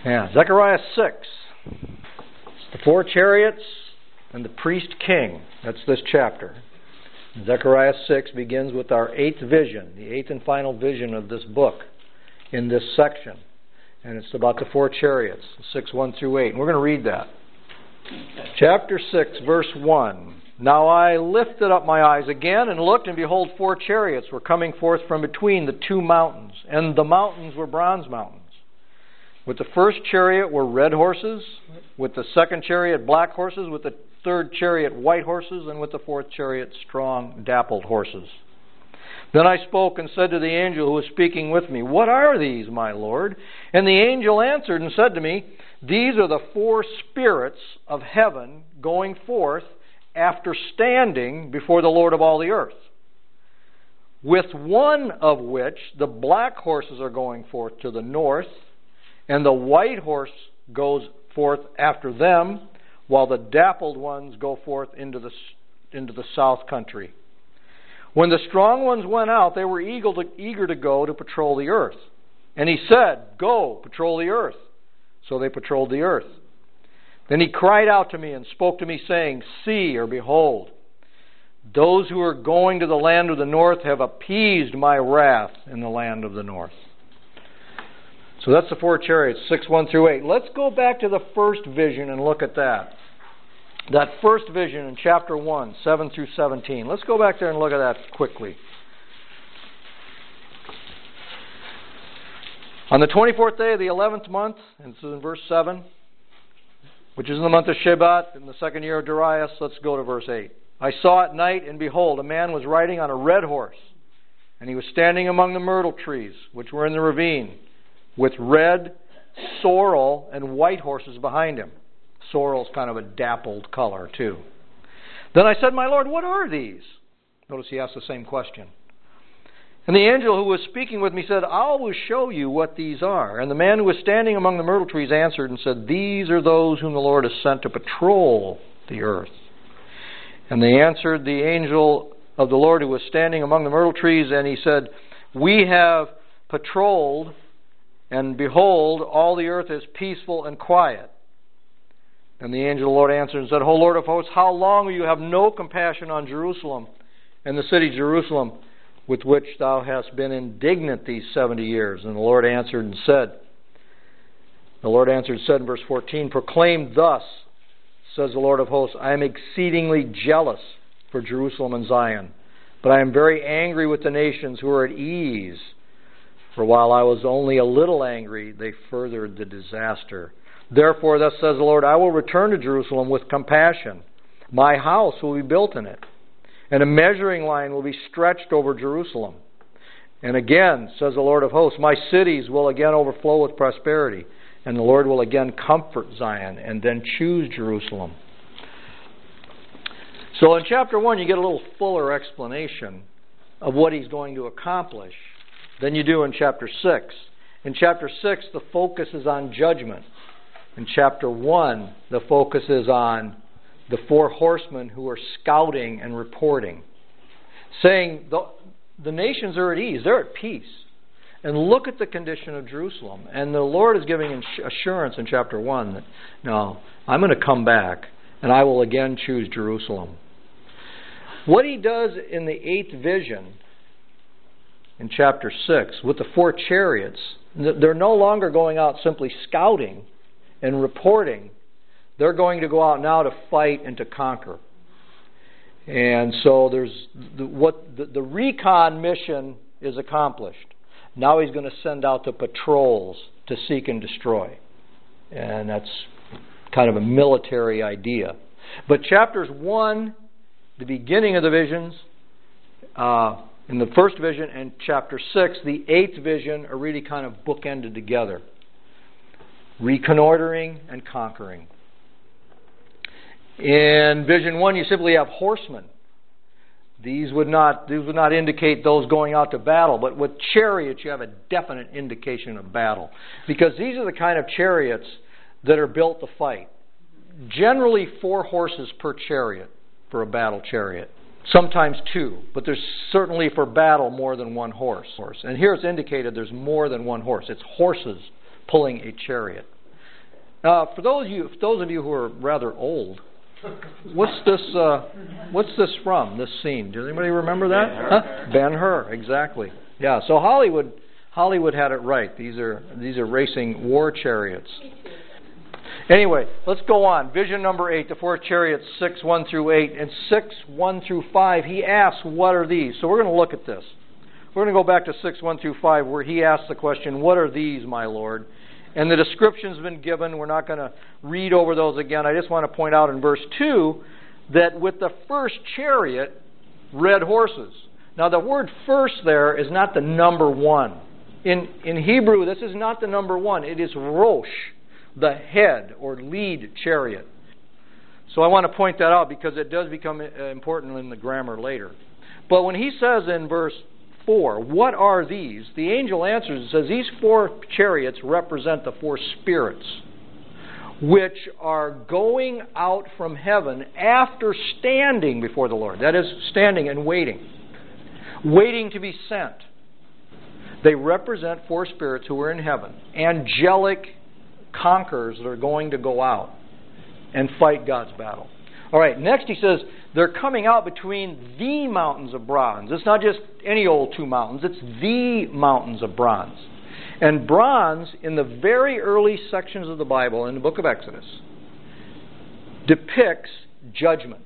Yeah, Zechariah 6. It's the four chariots and the priest king. That's this chapter. Zechariah 6 begins with our eighth vision, the eighth and final vision of this book in this section. And it's about the four chariots, 6:1 through 8. And we're going to read that. Chapter 6, verse 1. Now I lifted up my eyes again and looked, and behold, four chariots were coming forth from between the two mountains. And the mountains were bronze mountains. With the first chariot were red horses, with the second chariot black horses, with the third chariot white horses, and with the fourth chariot strong dappled horses. Then I spoke and said to the angel who was speaking with me, What are these, my Lord? And the angel answered and said to me, These are the four spirits of heaven going forth after standing before the Lord of all the earth, with one of which the black horses are going forth to the north, and the white horse goes forth after them, while the dappled ones go forth into the south country. When the strong ones went out, they were eager to go to patrol the earth. And he said, Go, patrol the earth. So they patrolled the earth. Then he cried out to me and spoke to me, saying, See, or behold, those who are going to the land of the north have appeased my wrath in the land of the north. So that's the four chariots, 6:1 through 8. Let's go back to the first vision and look at that. That first vision in chapter 1, 7 through 17. Let's go back there and look at that quickly. On the 24th day of the 11th month, and this is in verse 7, which is in the month of Shebat, in the second year of Darius, let's go to verse 8. I saw at night, and behold, a man was riding on a red horse, and he was standing among the myrtle trees, which were in the ravine, with red, sorrel, and white horses behind him. Sorrel's kind of a dappled color, too. Then I said, My Lord, what are these? Notice he asked the same question. And the angel who was speaking with me said, I will show you what these are. And the man who was standing among the myrtle trees answered and said, These are those whom the Lord has sent to patrol the earth. And they answered the angel of the Lord who was standing among the myrtle trees, and he said, We have patrolled, and behold, all the earth is peaceful and quiet. And the angel of the Lord answered and said, O Lord of hosts, how long will you have no compassion on Jerusalem and the city Jerusalem, with which thou hast been indignant these 70 years? And the Lord answered and said in verse 14, Proclaim thus, says the Lord of hosts, I am exceedingly jealous for Jerusalem and Zion, but I am very angry with the nations who are at ease. For while I was only a little angry, they furthered the disaster. Therefore, thus says the Lord, I will return to Jerusalem with compassion. My house will be built in it, and a measuring line will be stretched over Jerusalem. And again, says the Lord of hosts, my cities will again overflow with prosperity, and the Lord will again comfort Zion and then choose Jerusalem. So in chapter 1, you get a little fuller explanation of what he's going to accomplish than you do in chapter 6. In chapter 6, the focus is on judgment. In chapter 1, the focus is on the four horsemen who are scouting and reporting, saying the nations are at ease, they're at peace. And look at the condition of Jerusalem. And the Lord is giving assurance in chapter 1 that, no, I'm going to come back and I will again choose Jerusalem. What he does in the eighth vision in chapter 6 with the four chariots, they're no longer going out simply scouting and reporting. They're going to go out now to fight and to conquer. And so there's the recon mission is accomplished. Now he's going to send out the patrols to seek and destroy. And that's kind of a military idea. But chapters 1, the beginning of the visions, in the first vision, and chapter 6, the eighth vision, are really kind of bookended together. Reconnoitering and conquering. In vision 1, you simply have horsemen. These would not indicate those going out to battle, but with chariots you have a definite indication of battle. Because these are the kind of chariots that are built to fight. Generally 4 horses per chariot for a battle chariot. Sometimes 2, but there's certainly for battle more than 1 horse. And here it's indicated there's more than 1 horse. It's horses pulling a chariot. For those of you who are rather old, what's this from? This scene? Does anybody remember that? Ben-Hur, exactly. Yeah. So Hollywood had it right. These are racing war chariots. Anyway, let's go on. Vision number 8, the 4 chariots, 6:1-8, and 6:1-5. He asks, "What are these?" So we're going to look at this. We're going to go back to 6:1-5, where he asks the question, "What are these, my Lord?" And the description's been given. We're not going to read over those again. I just want to point out in verse 2 that with the first chariot, red horses. Now the word "first" there is not the number 1. In Hebrew, this is not the number 1. It is Rosh, the head or lead chariot. So I want to point that out because it does become important in the grammar later. But when he says in verse 4, "What are these?" the angel answers and says these 4 chariots represent the 4 spirits which are going out from heaven after standing before the Lord. That is, standing and waiting to be sent. They represent 4 spirits who are in heaven, angelic conquerors that are going to go out and fight God's battle. All right, next he says they're coming out between the mountains of bronze. It's not just any old 2 mountains, it's the mountains of bronze. And bronze, in the very early sections of the Bible, in the book of Exodus, depicts judgment.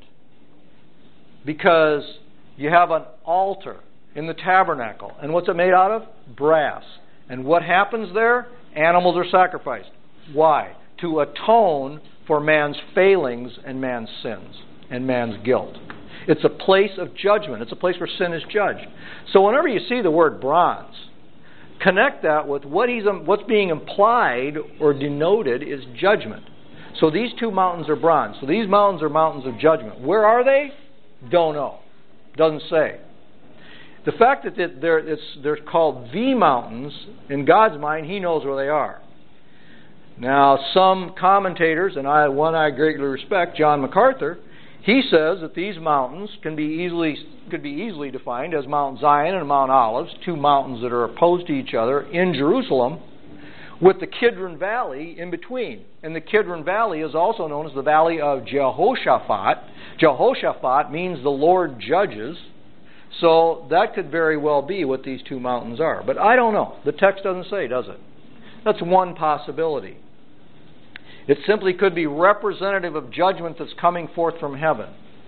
Because you have an altar in the tabernacle. And what's it made out of? Brass. And what happens there? Animals are sacrificed. Why? To atone for man's failings and man's sins and man's guilt. It's a place of judgment. It's a place where sin is judged. So whenever you see the word bronze, connect that with what's being implied or denoted is judgment. So these 2 mountains are bronze. So these mountains are mountains of judgment. Where are they? Don't know. Doesn't say. The fact that they're called the mountains, in God's mind, He knows where they are. Now, some commentators, and one I greatly respect, John MacArthur, he says that these mountains could be easily defined as Mount Zion and Mount Olives, 2 mountains that are opposed to each other in Jerusalem, with the Kidron Valley in between. And the Kidron Valley is also known as the Valley of Jehoshaphat. Jehoshaphat means the Lord judges. So that could very well be what these 2 mountains are. But I don't know. The text doesn't say, does it? That's one possibility. It simply could be representative of judgment that's coming forth from heaven.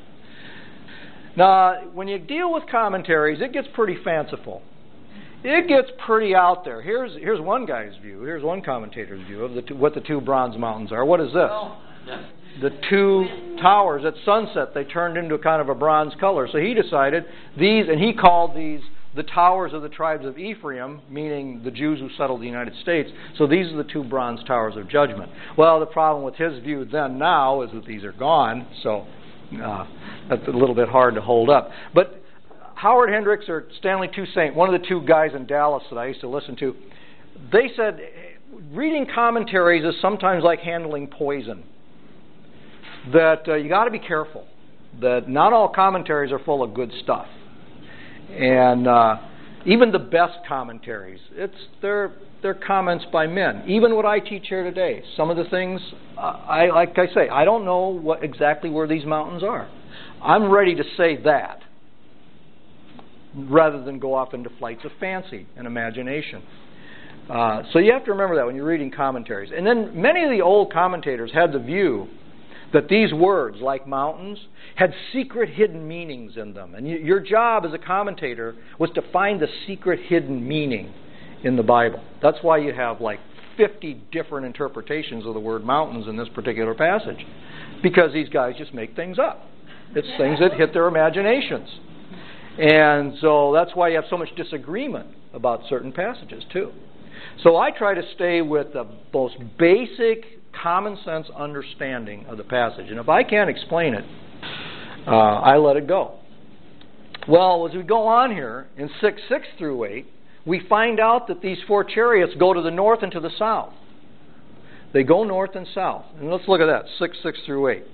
Now, when you deal with commentaries, it gets pretty fanciful. It gets pretty out there. Here's one guy's view. Here's one commentator's view of what the 2 bronze mountains are. What is this? The 2 towers at sunset, they turned into kind of a bronze color. So he decided and he called these the towers of the tribes of Ephraim, meaning the Jews who settled the United States. So these are the 2 bronze towers of judgment. Well, the problem with his view then now is that these are gone, so that's a little bit hard to hold up. But Howard Hendricks or Stanley Toussaint, one of the 2 guys in Dallas that I used to listen to, they said reading commentaries is sometimes like handling poison. That you got to be careful. That not all commentaries are full of good stuff. And even the best commentaries, they're comments by men. Even what I teach here today, some of the things, like I say, I don't know exactly where these mountains are. I'm ready to say that rather than go off into flights of fancy and imagination. So you have to remember that when you're reading commentaries. And then many of the old commentators had the view that these words, like mountains, had secret hidden meanings in them. And your job as a commentator was to find the secret hidden meaning in the Bible. That's why you have like 50 different interpretations of the word mountains in this particular passage. Because these guys just make things up. It's things that hit their imaginations. And so that's why you have so much disagreement about certain passages too. So I try to stay with the most basic common sense understanding of the passage. And if I can't explain it, I let it go. Well, as we go on here, in 6:6-8, we find out that these 4 chariots go to the north and to the south. They go north and south. And let's look at that, 6:6-8.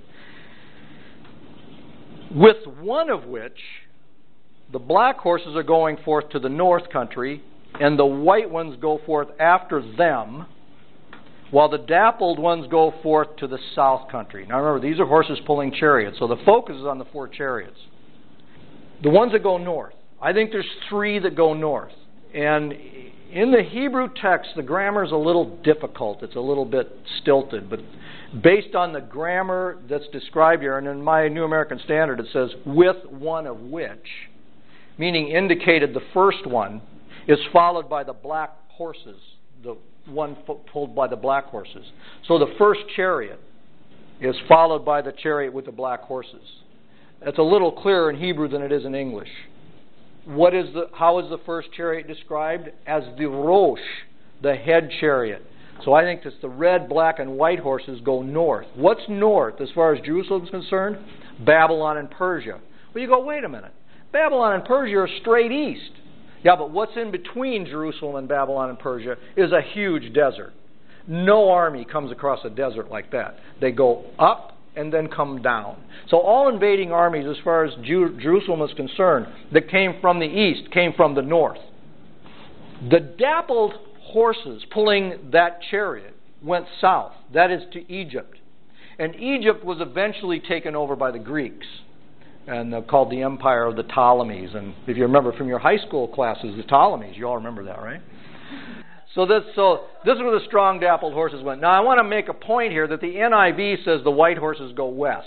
With one of which, the black horses are going forth to the north country, and the white ones go forth after them. while the dappled ones go forth to the south country. Now remember, these are horses pulling chariots, so the focus is on the 4 chariots. The ones that go north. I think there's 3 that go north. And in the Hebrew text, the grammar is a little difficult. It's a little bit stilted. But based on the grammar that's described here, and in my New American Standard it says, with one of which, meaning indicated the first one, is followed by the black horses, the one pulled by the black horses. So the first chariot is followed by the chariot with the black horses. That's a little clearer in Hebrew than it is in English. How is the first chariot described? As the Rosh, the head chariot. So I think it's the red, black, and white horses go north. What's north as far as Jerusalem is concerned? Babylon and Persia. Well, you go, wait a minute. Babylon and Persia are straight east. Yeah, but what's in between Jerusalem and Babylon and Persia is a huge desert. No army comes across a desert like that. They go up and then come down. So all invading armies, as far as Jerusalem is concerned, that came from the east, came from the north. The dappled horses pulling that chariot went south, that is to Egypt. And Egypt was eventually taken over by the Greeks, and called the Empire of the Ptolemies. And if you remember from your high school classes, the Ptolemies, you all remember that, right? So this is where the strong dappled horses went. Now I want to make a point here that the NIV says the white horses go west.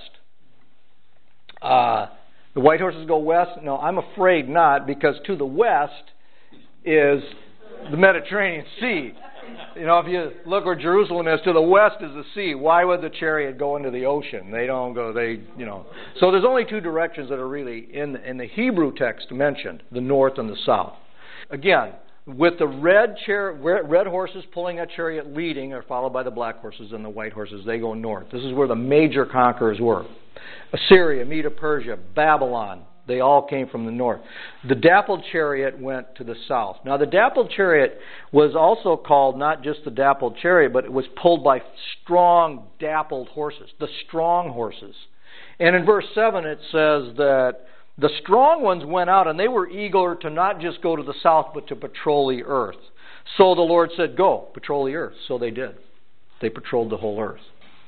The white horses go west? No, I'm afraid not, because to the west is the Mediterranean Sea. You know, if you look where Jerusalem is, to the west is the sea. Why would the chariot go into the ocean? They don't go, So there's only 2 directions that are really in the Hebrew text mentioned, the north and the south. Again, with the red horses pulling that chariot leading, are followed by the black horses, and the white horses, they go north. This is where the major conquerors were. Assyria, Medo-Persia, Babylon, they all came from the north. The dappled chariot went to the south. Now the dappled chariot was also called not just the dappled chariot, but it was pulled by strong dappled horses, the strong horses. And in verse 7 it says that the strong ones went out, and they were eager to not just go to the south, but to patrol the earth. So the Lord said, go, patrol the earth. So they did. They patrolled the whole earth.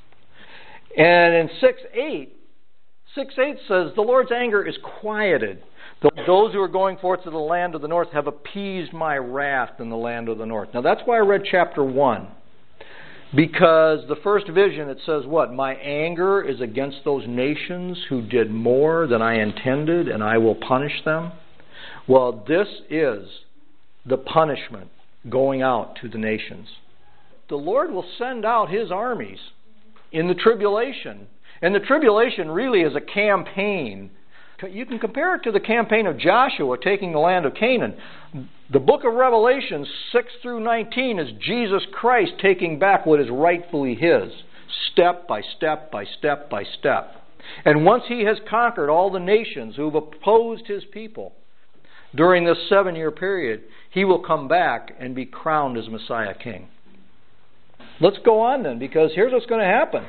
And in 6:8 says, the Lord's anger is quieted. Those who are going forth to the land of the north have appeased my wrath in the land of the north. Now that's why I read chapter 1. Because the first vision, it says what? My anger is against those nations who did more than I intended, and I will punish them. Well, this is the punishment going out to the nations. The Lord will send out His armies in the tribulation. And the tribulation really is a campaign. You can compare it to the campaign of Joshua taking the land of Canaan. The book of Revelation 6 through 19 is Jesus Christ taking back what is rightfully His, step by step by step by step. And once He has conquered all the nations who have opposed His people during this 7-year period, He will come back and be crowned as Messiah King. Let's go on then, because here's what's going to happen.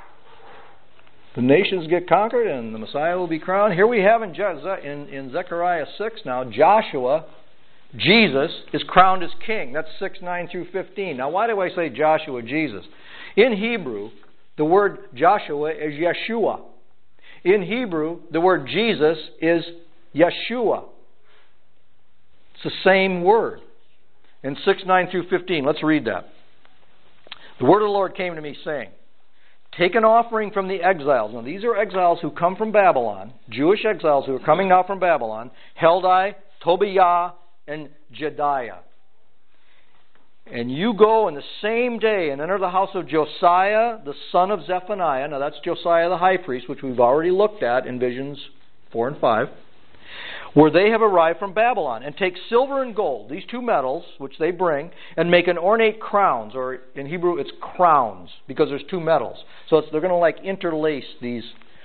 The nations get conquered and the Messiah will be crowned. Here we have in Zechariah 6 now, Joshua, Jesus, is crowned as king. That's 6:9 through 15. Now why do I say Joshua, Jesus? In Hebrew, the word Joshua is Yeshua. In Hebrew, the word Jesus is Yeshua. It's the same word. In 6:9 through 15, let's read that. The word of the Lord came to me saying, take an offering from the exiles. Now these are exiles who come from Babylon, Jewish exiles who are coming now from Babylon, Heldai, Tobiah, and Jedaiah. And you go in the same day and enter the house of Josiah, the son of Zephaniah. Now that's Josiah the high priest, which we've already looked at in visions 4 and 5. Where they have arrived from Babylon, and take silver and gold, these 2 metals, which they bring, and make an ornate crowns, or in Hebrew it's crowns, because there's 2 metals. So they're going to interlace these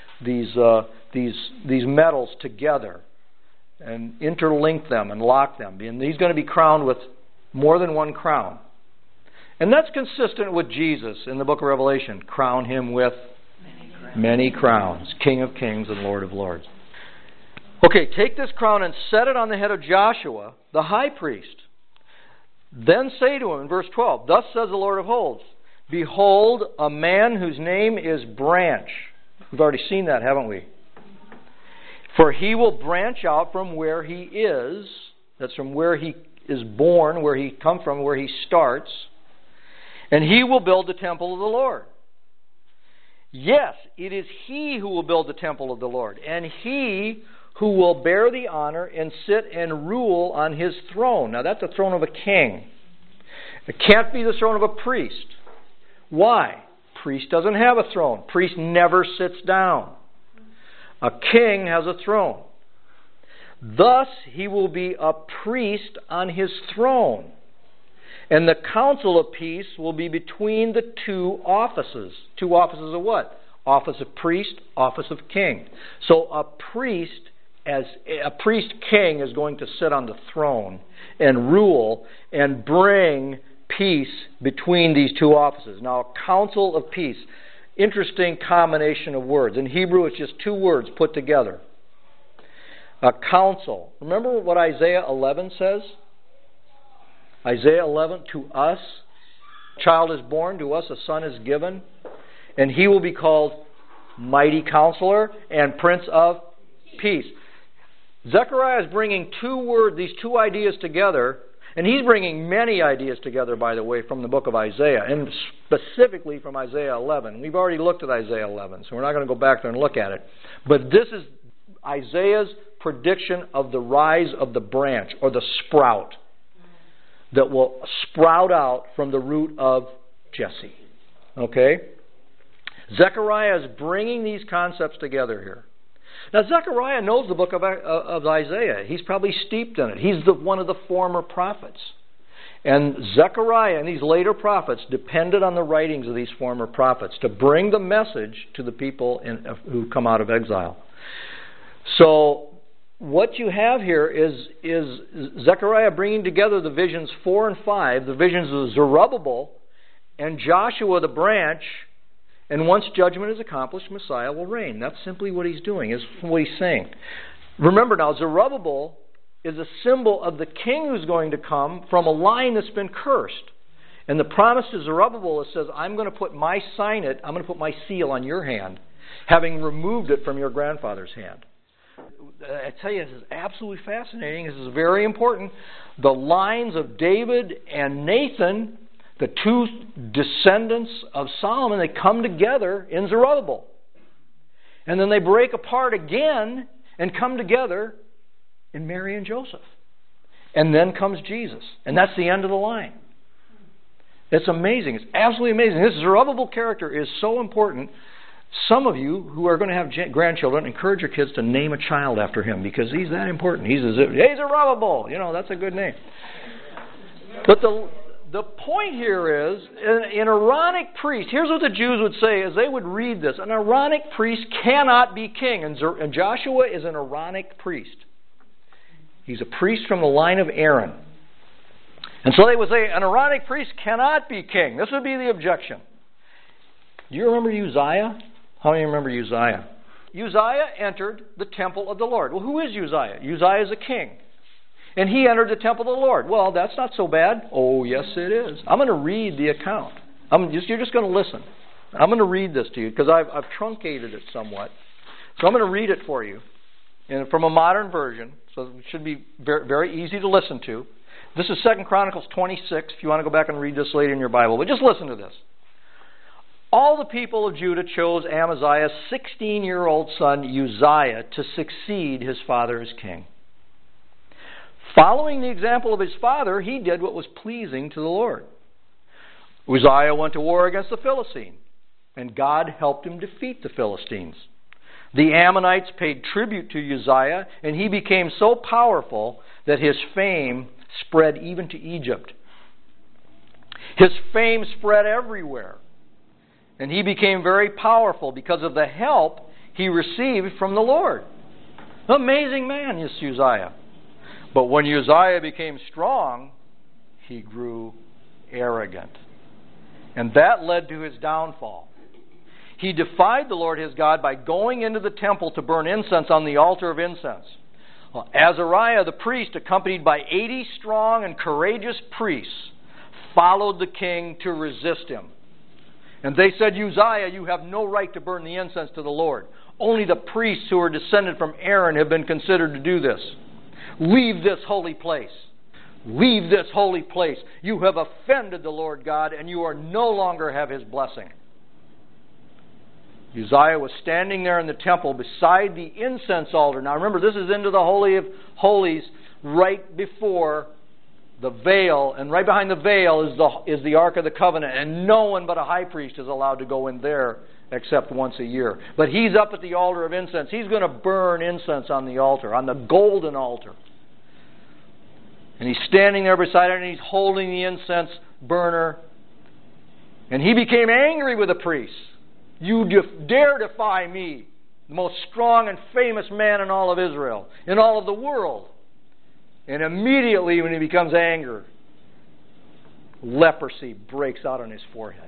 metals together, and interlink them and lock them. And he's going to be crowned with more than 1 crown. And that's consistent with Jesus in the book of Revelation. Crown Him with many crowns, King of kings and Lord of lords. Okay, take this crown and set it on the head of Joshua, the high priest. Then say to him, in verse 12, thus says the Lord of hosts, Behold, a man whose name is Branch. We've already seen that, haven't we? For he will branch out from where he is. That's from where he is born, where he come from, where he starts. And he will build the temple of the Lord. Yes, it is he who will build the temple of the Lord, and he who will bear the honor and sit and rule on his throne. Now that's the throne of a king. It can't be the throne of a priest. Why? Priest doesn't have a throne. Priest never sits down. A king has a throne. Thus he will be a priest on his throne. And the council of peace will be between the two offices. Two offices of what? Office of priest, office of king. So a priest king is going to sit on the throne and rule and bring peace between these two offices. Now, a council of peace. Interesting combination of words. In Hebrew, it's just two words put together. A council. Remember what Isaiah 11 says? Isaiah 11, to us a child is born, to us a son is given, and he will be called Mighty Counselor and Prince of Peace. Zechariah is bringing these two ideas together, and he's bringing many ideas together, by the way, from the book of Isaiah, and specifically from Isaiah 11. We've already looked at Isaiah 11, so we're not going to go back there and look at it. But this is Isaiah's prediction of the rise of the branch, or the sprout, that will sprout out from the root of Jesse. Okay? Zechariah is bringing these concepts together here. Now, Zechariah knows the book of Isaiah. He's probably steeped in it. He's one of the former prophets. And Zechariah and these later prophets depended on the writings of these former prophets to bring the message to the people who come out of exile. So, what you have here is Zechariah bringing together the visions 4 and 5, the visions of Zerubbabel and Joshua the branch, and once judgment is accomplished, Messiah will reign. That's simply what he's doing, is what he's saying. Remember now, Zerubbabel is a symbol of the king who's going to come from a line that's been cursed. And the promise to Zerubbabel says, I'm going to put my seal on your hand, having removed it from your grandfather's hand. I tell you, this is absolutely fascinating. This is very important. The lines of David and Nathan, the two descendants of Solomon, they come together in Zerubbabel. And then they break apart again and come together in Mary and Joseph. And then comes Jesus. And that's the end of the line. It's amazing. It's absolutely amazing. This Zerubbabel character is so important. Some of you who are going to have grandchildren, encourage your kids to name a child after him, because he's that important. He's Zerubbabel. That's a good name. But the point here is, an Aaronic priest, here's what the Jews would say as they would read this. An Aaronic priest cannot be king. And Joshua is an Aaronic priest. He's a priest from the line of Aaron. And so they would say, an Aaronic priest cannot be king. This would be the objection. Do you remember Uzziah? How many remember Uzziah? Uzziah entered the temple of the Lord. Well, who is Uzziah? Uzziah is a king. And he entered the temple of the Lord. Well, that's not so bad. Oh, yes, it is. I'm going to read the account. You're just going to listen. I'm going to read this to you because I've truncated it somewhat. So I'm going to read it for you from a modern version. So it should be very, very easy to listen to. This is 2 Chronicles 26, if you want to go back and read this later in your Bible. But just listen to this. All the people of Judah chose Amaziah's 16-year-old son Uzziah to succeed his father as king. Following the example of his father, he did what was pleasing to the Lord. Uzziah went to war against the Philistines, and God helped him defeat the Philistines. The Ammonites paid tribute to Uzziah, and he became so powerful that his fame spread even to Egypt. His fame spread everywhere. And he became very powerful because of the help he received from the Lord. Amazing man, this Uzziah. But when Uzziah became strong, he grew arrogant. And that led to his downfall. He defied the Lord his God by going into the temple to burn incense on the altar of incense. Well, Azariah the priest, accompanied by 80 strong and courageous priests, followed the king to resist him. And they said, Uzziah, you have no right to burn the incense to the Lord. Only the priests who are descended from Aaron have been considered to do this. Leave this holy place. Leave this holy place. You have offended the Lord God, and you are no longer have His blessing. Uzziah was standing there in the temple beside the incense altar. Now remember, this is into the Holy of Holies, right before the veil, and right behind the veil is the Ark of the Covenant, and no one but a high priest is allowed to go in there except once a year. But he's up at the altar of incense. He's going to burn incense on the altar, on the golden altar. And he's standing there beside it, and he's holding the incense burner. And he became angry with the priests. You dare defy me, the most strong and famous man in all of Israel, in all of the world. And immediately when he becomes angry, leprosy breaks out on his forehead.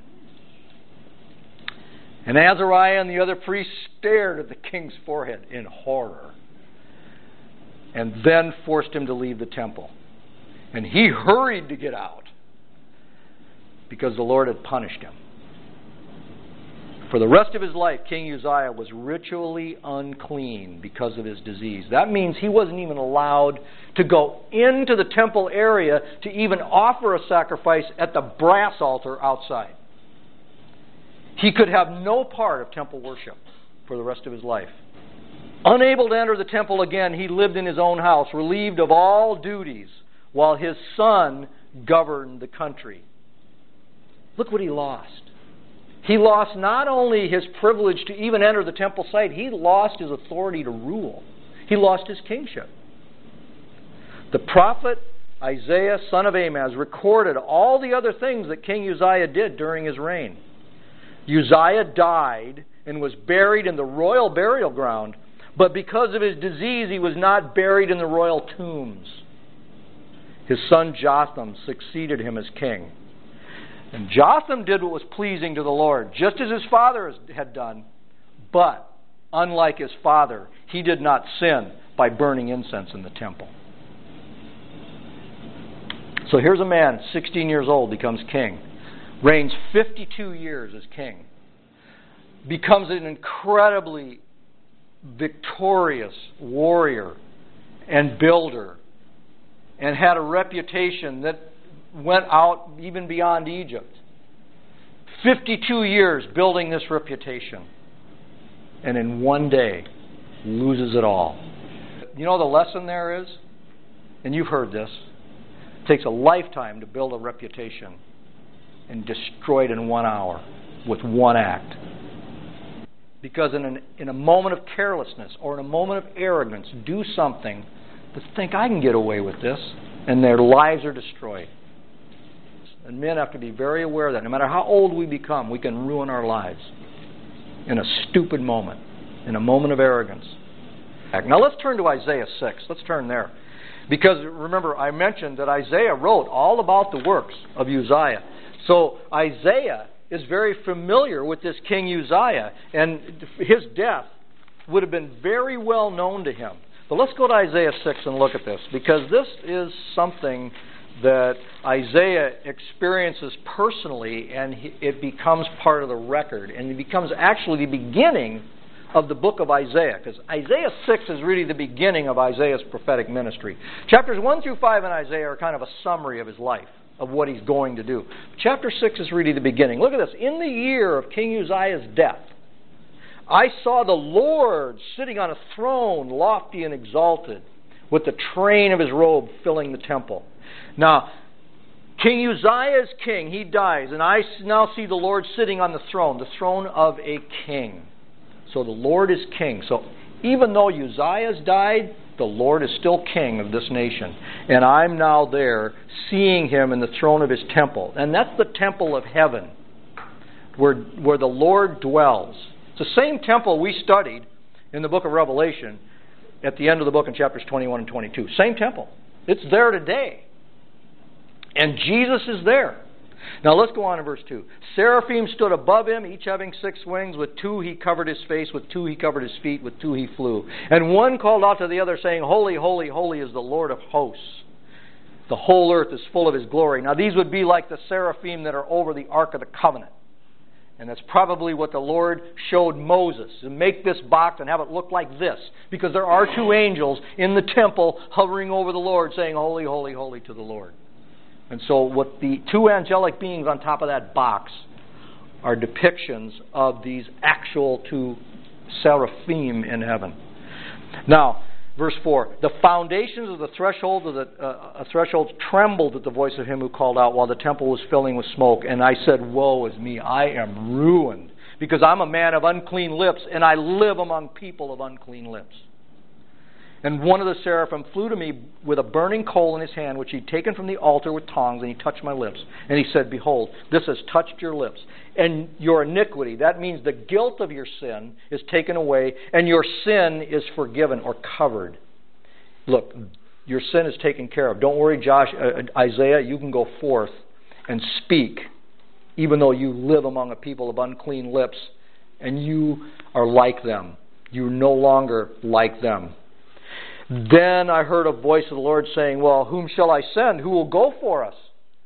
And Azariah and the other priests stared at the king's forehead in horror, and then forced him to leave the temple. And he hurried to get out because the Lord had punished him. For the rest of his life, King Uzziah was ritually unclean because of his disease. That means he wasn't even allowed to go into the temple area to even offer a sacrifice at the brass altar outside. He could have no part of temple worship for the rest of his life. Unable to enter the temple again, he lived in his own house, relieved of all duties, while his son governed the country. Look what he lost. He lost not only his privilege to even enter the temple site, he lost his authority to rule. He lost his kingship. The prophet Isaiah, son of Amoz, recorded all the other things that King Uzziah did during his reign. Uzziah died and was buried in the royal burial ground, but because of his disease, he was not buried in the royal tombs. His son Jotham succeeded him as king. And Jotham did what was pleasing to the Lord, just as his father had done. But, unlike his father, he did not sin by burning incense in the temple. So here's a man, 16 years old, becomes king. Reigns 52 years as king. Becomes an incredibly victorious warrior and builder. And had a reputation that went out even beyond Egypt. 52 years building this reputation. And in one day, loses it all. You know the lesson there is? And you've heard this. It takes a lifetime to build a reputation and destroy it in 1 hour with one act. Because in a moment of carelessness or in a moment of arrogance, do something to think, I can get away with this, and their lives are destroyed. And men have to be very aware of that. No matter how old we become, we can ruin our lives in a stupid moment, in a moment of arrogance. Now let's turn to Isaiah 6. Let's turn there. Because remember, I mentioned that Isaiah wrote all about the works of Uzziah. So Isaiah is very familiar with this King Uzziah, and his death would have been very well known to him. But let's go to Isaiah 6 and look at this, because this is something that Isaiah experiences personally, and it becomes part of the record, and it becomes actually the beginning of the book of Isaiah, because Isaiah 6 is really the beginning of Isaiah's prophetic ministry. Chapters 1 through 5 in Isaiah are kind of a summary of his life, of what he's going to do. Chapter 6 is really the beginning. Look at this. In the year of King Uzziah's death, I saw the Lord sitting on a throne, lofty and exalted, with the train of his robe filling the temple. Now, King Uzziah is king. He dies. And I now see the Lord sitting on the throne of a king. So the Lord is king. So even though Uzziah's died, the Lord is still king of this nation. And I'm now there seeing him in the throne of his temple. And that's the temple of heaven, where the Lord dwells. It's the same temple we studied in the book of Revelation at the end of the book in chapters 21 and 22. Same temple. It's there today. And Jesus is there. Now let's go on to verse 2. Seraphim stood above him, each having 6 wings. With 2 he covered his face, with 2 he covered his feet, with 2 he flew. And one called out to the other, saying, Holy, holy, holy is the Lord of hosts. The whole earth is full of his glory. Now these would be like the seraphim that are over the Ark of the Covenant. And that's probably what the Lord showed Moses. To make this box and have it look like this. Because there are two angels in the temple hovering over the Lord saying, Holy, holy, holy to the Lord. And so what the two angelic beings on top of that box are depictions of these actual two seraphim in heaven. Now, verse 4, the foundations of the thresholds trembled at the voice of him who called out while the temple was filling with smoke. And I said, woe is me, I am ruined, because I'm a man of unclean lips, and I live among people of unclean lips. And one of the seraphim flew to me with a burning coal in his hand, which he'd taken from the altar with tongs, and he touched my lips. And he said, behold, this has touched your lips. And your iniquity, that means the guilt of your sin, is taken away, and your sin is forgiven or covered. Look, your sin is taken care of. Don't worry, Isaiah, you can go forth and speak, even though you live among a people of unclean lips, and you are like them. You're no longer like them. Then I heard a voice of the Lord saying, well, whom shall I send? Who will go for us?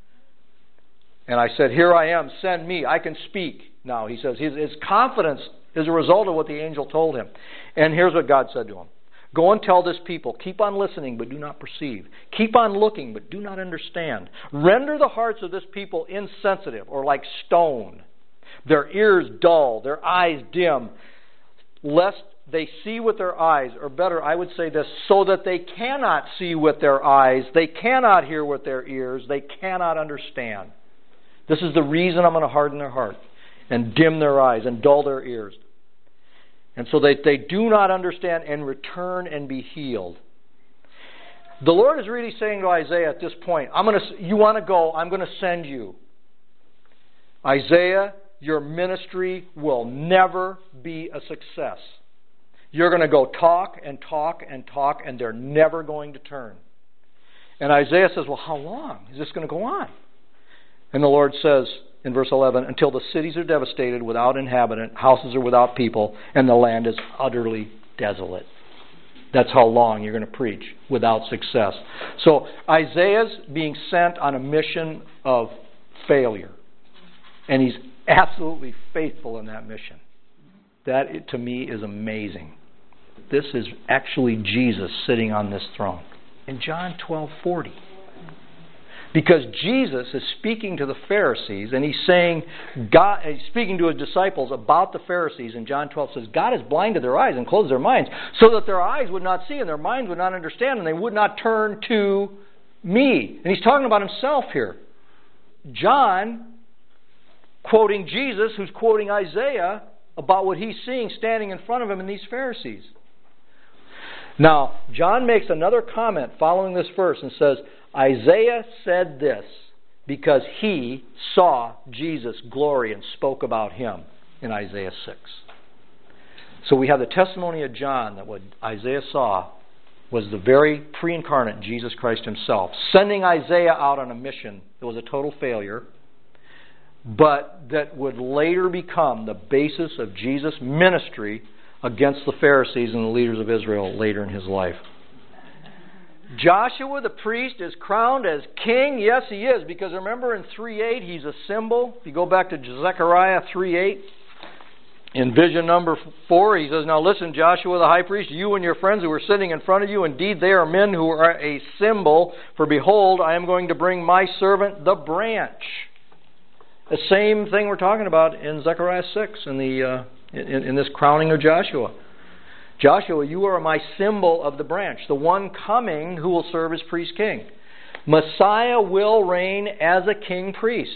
And I said, here I am, send me. I can speak. Now, he says, his confidence is a result of what the angel told him. And here's what God said to him. Go and tell this people, keep on listening, but do not perceive. Keep on looking, but do not understand. Render the hearts of this people insensitive, or like stone. Their ears dull, their eyes dim, lest they see with their eyes, or better, I would say this, so that they cannot see with their eyes, they cannot hear with their ears, they cannot understand. This is the reason I'm going to harden their heart and dim their eyes and dull their ears. And so that they do not understand and return and be healed. The Lord is really saying to Isaiah at this point, you want to go, I'm going to send you. Isaiah, your ministry will never be a success. You're going to go talk and talk and talk, and they're never going to turn. And Isaiah says, well, how long is this going to go on? And the Lord says in verse 11, until the cities are devastated without inhabitant, houses are without people, and the land is utterly desolate. That's how long you're going to preach without success. So Isaiah's being sent on a mission of failure. And he's absolutely faithful in that mission. That, to me, is amazing. This is actually Jesus sitting on this throne. In John 12:40. Because Jesus is speaking to the Pharisees, and he's saying, he's speaking to his disciples about the Pharisees, and John 12 says, God has blinded their eyes and closed their minds, so that their eyes would not see and their minds would not understand, and they would not turn to me. And he's talking about himself here. John, quoting Jesus, who's quoting Isaiah, about what he's seeing standing in front of him in these Pharisees. Now, John makes another comment following this verse and says, Isaiah said this because he saw Jesus' glory and spoke about him in Isaiah 6. So we have the testimony of John that what Isaiah saw was the very pre-incarnate Jesus Christ himself, sending Isaiah out on a mission that was a total failure, but that would later become the basis of Jesus' ministry against the Pharisees and the leaders of Israel later in his life. Joshua the priest is crowned as king. Yes, he is, because remember in 3:8 he's a symbol. If you go back to Zechariah 3:8, in vision number 4, he says, now listen, Joshua the high priest, you and your friends who are sitting in front of you, indeed they are men who are a symbol, for behold, I am going to bring my servant the branch. The same thing we're talking about in Zechariah 6 in this crowning of Joshua. Joshua, you are my symbol of the branch, the one coming who will serve as priest king. Messiah will reign as a king priest.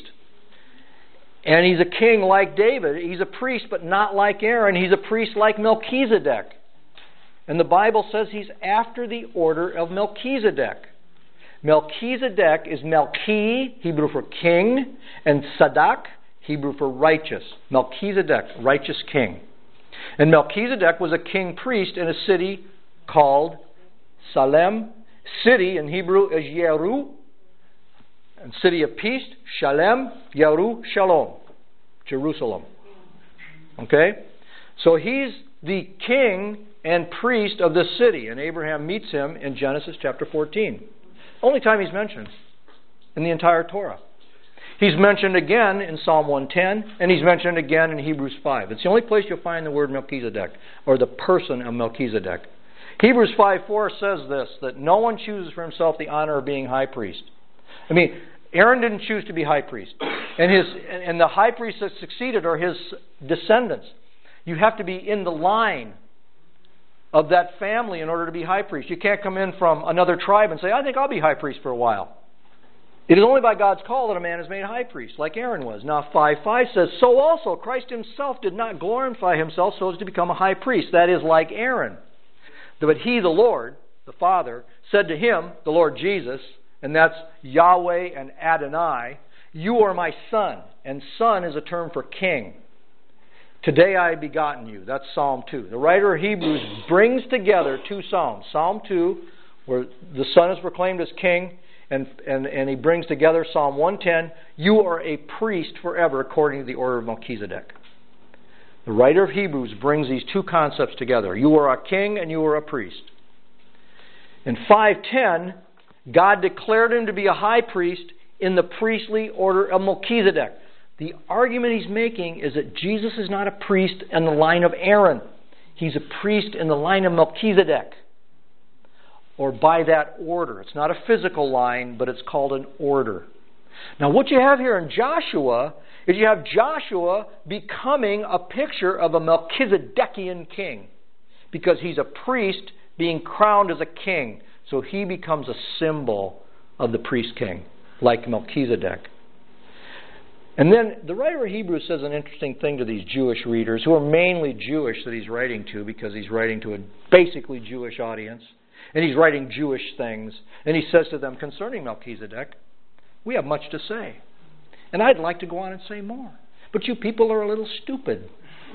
And he's a king like David. He's a priest, but not like Aaron. He's a priest like Melchizedek. And the Bible says he's after the order of Melchizedek. Melchizedek is Melchi, Hebrew for king, and Sadak, Hebrew for righteous. Melchizedek, righteous king. And Melchizedek was a king priest in a city called Salem. City in Hebrew is Yeru. And city of peace, Shalem, Yeru, Shalom. Jerusalem. Okay? So he's the king and priest of this city. And Abraham meets him in Genesis chapter 14. Only time he's mentioned in the entire Torah. He's mentioned again in Psalm 110, and he's mentioned again in Hebrews 5. It's the only place you'll find the word Melchizedek, or the person of Melchizedek. Hebrews 5:4 says this, that no one chooses for himself the honor of being high priest. I mean, Aaron didn't choose to be high priest. And the high priests that succeeded are his descendants. You have to be in the line of that family in order to be high priest. You can't come in from another tribe and say, I think I'll be high priest for a while. It is only by God's call that a man is made high priest, like Aaron was. Now 5:5 says, so also Christ himself did not glorify himself so as to become a high priest. That is like Aaron. But he, the Lord, the Father, said to him, the Lord Jesus, and that's Yahweh and Adonai, you are my son. And son is a term for king. Today I have begotten you. That's Psalm 2. The writer of Hebrews brings together two Psalms. Psalm 2, where the Son is proclaimed as king, and he brings together Psalm 110, you are a priest forever according to the order of Melchizedek. The writer of Hebrews brings these two concepts together. You are a king and you are a priest. In 5:10, God declared him to be a high priest in the priestly order of Melchizedek. The argument he's making is that Jesus is not a priest in the line of Aaron. He's a priest in the line of Melchizedek, or by that order. It's not a physical line, but it's called an order. Now what you have here in Joshua is you have Joshua becoming a picture of a Melchizedekian king, because he's a priest being crowned as a king. So he becomes a symbol of the priest king, like Melchizedek. And then the writer of Hebrews says an interesting thing to these Jewish readers, who are mainly Jewish that he's writing to, because he's writing to a basically Jewish audience. And he's writing Jewish things. And he says to them, concerning Melchizedek, we have much to say. And I'd like to go on and say more. But you people are a little stupid.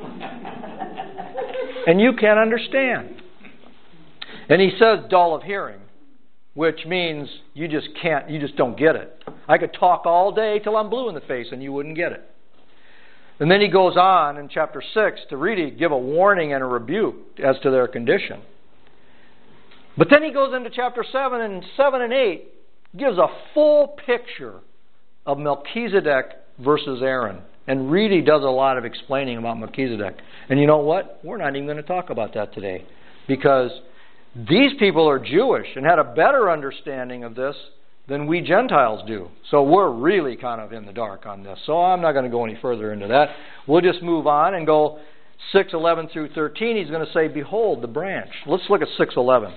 And you can't understand. And he says dull of hearing, which means you just don't get it. I could talk all day till I'm blue in the face and you wouldn't get it. And then he goes on in chapter 6 to really give a warning and a rebuke as to their condition. But then he goes into chapter 7 and 8, gives a full picture of Melchizedek versus Aaron. And really does a lot of explaining about Melchizedek. And you know what? We're not even going to talk about that today. Because these people are Jewish and had a better understanding of this than we Gentiles do. So we're really kind of in the dark on this. So I'm not going to go any further into that. We'll just move on and go 6:11 through 13. He's going to say, behold, the branch. Let's look at 6:11.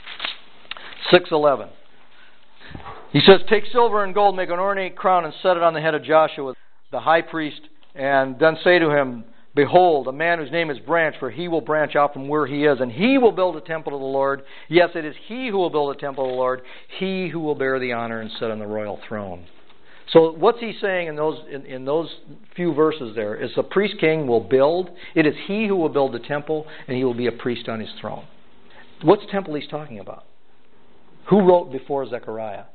6:11. He says, take silver and gold, make an ornate crown, and set it on the head of Joshua, the high priest, and then say to him, behold, a man whose name is Branch, for he will branch out from where he is, and he will build a temple to the Lord. Yes, it is he who will build a temple to the Lord, he who will bear the honor and sit on the royal throne. So what's he saying in those few verses there is the priest king will build. It is he who will build the temple, and he will be a priest on his throne. What's temple he's talking about? Who wrote before Zechariah?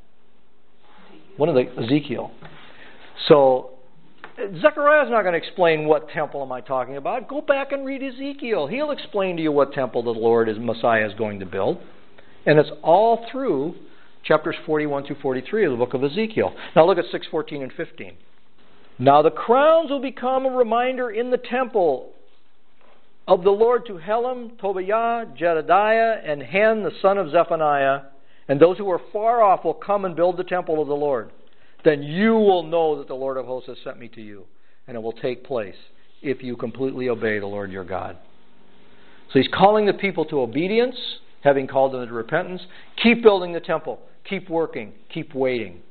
Ezekiel. So Zechariah's not going to explain what temple am I talking about. Go back and read Ezekiel. He'll explain to you what temple the Lord, Messiah, is going to build. And it's all through chapters 41 through 43 of the book of Ezekiel. Now look at 6:14 and 15. Now the crowns will become a reminder in the temple of the Lord to Helem, Tobiah, Jedediah, and Hen, the son of Zephaniah. And those who are far off will come and build the temple of the Lord. Then you will know that the Lord of hosts has sent me to you. And it will take place if you completely obey the Lord your God. So he's calling the people to obedience, having called them to repentance. Keep building the temple. Keep working. Keep waiting.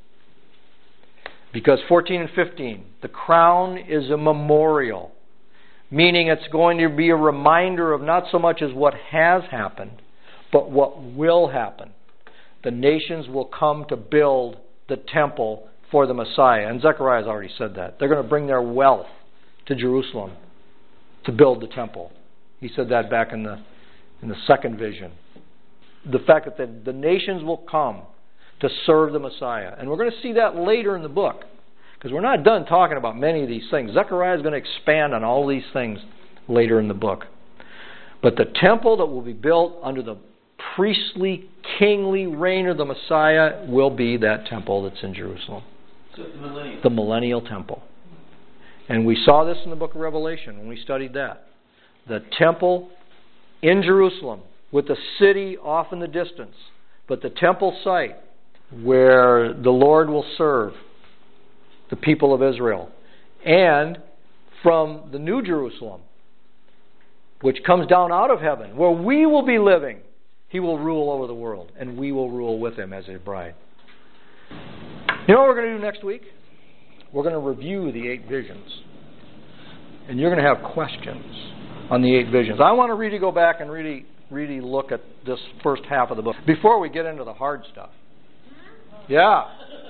Because 14 and 15, the crown is a memorial. Meaning it's going to be a reminder of not so much as what has happened, but what will happen. The nations will come to build the temple for the Messiah. And Zechariah has already said that. They're going to bring their wealth to Jerusalem to build the temple. He said that back in the second vision. The fact that the nations will come to serve the Messiah. And we're going to see that later in the book. Because we're not done talking about many of these things. Zechariah is going to expand on all these things later in the book. But the temple that will be built under the priestly, kingly reign of the Messiah will be that temple that's in Jerusalem. The millennial temple. And we saw this in the book of Revelation when we studied that. The temple in Jerusalem with the city off in the distance, but the temple site where the Lord will serve the people of Israel. And from the New Jerusalem, which comes down out of heaven, where we will be living, He will rule over the world, and we will rule with Him as His bride. You know what we're going to do next week? We're going to review the 8 visions. And you're going to have questions on the 8 visions. I want to really go back and really look at this first half of the book before we get into the hard stuff. Yeah.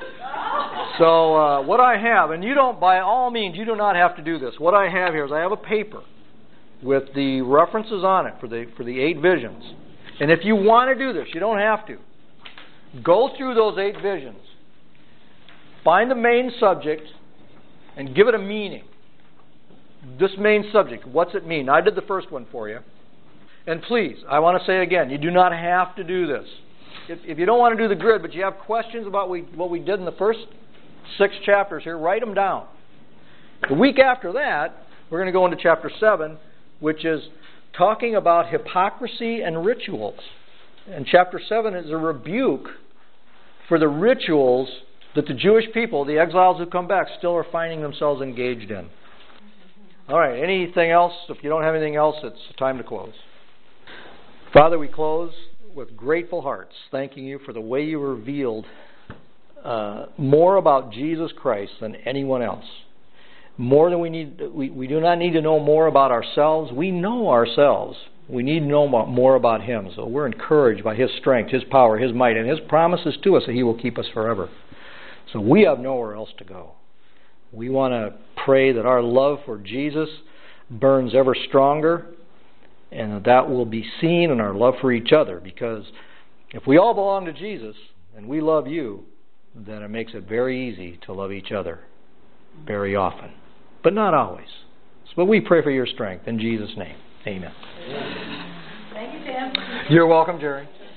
So what I have, and you don't, by all means, you do not have to do this. What I have here is I have a paper with the references on it for the 8 visions. And if you want to do this, you don't have to. Go through those 8 visions. Find the main subject and give it a meaning. This main subject, what's it mean? I did the first one for you. And please, I want to say again, you do not have to do this. If you don't want to do the grid, but you have questions about what we did in the first 6 chapters here, write them down. The week after that, we're going to go into chapter 7, which is talking about hypocrisy and rituals. And chapter 7 is a rebuke for the rituals that the Jewish people, the exiles who come back, still are finding themselves engaged in. All right, anything else? If you don't have anything else, it's time to close. Father, we close with grateful hearts, thanking you for the way you revealed more about Jesus Christ than anyone else. More than we need. We do not need to know more about ourselves. We know ourselves. We need to know more about Him. So we're encouraged by His strength, His power, His might, and His promises to us that He will keep us forever. So we have nowhere else to go. We want to pray that our love for Jesus burns ever stronger, and that will be seen in our love for each other. Because if we all belong to Jesus and we love you, then it makes it very easy to love each other very often. But not always. But we pray for your strength in Jesus' name. Amen. Thank you, Tim. You're welcome, Jerry.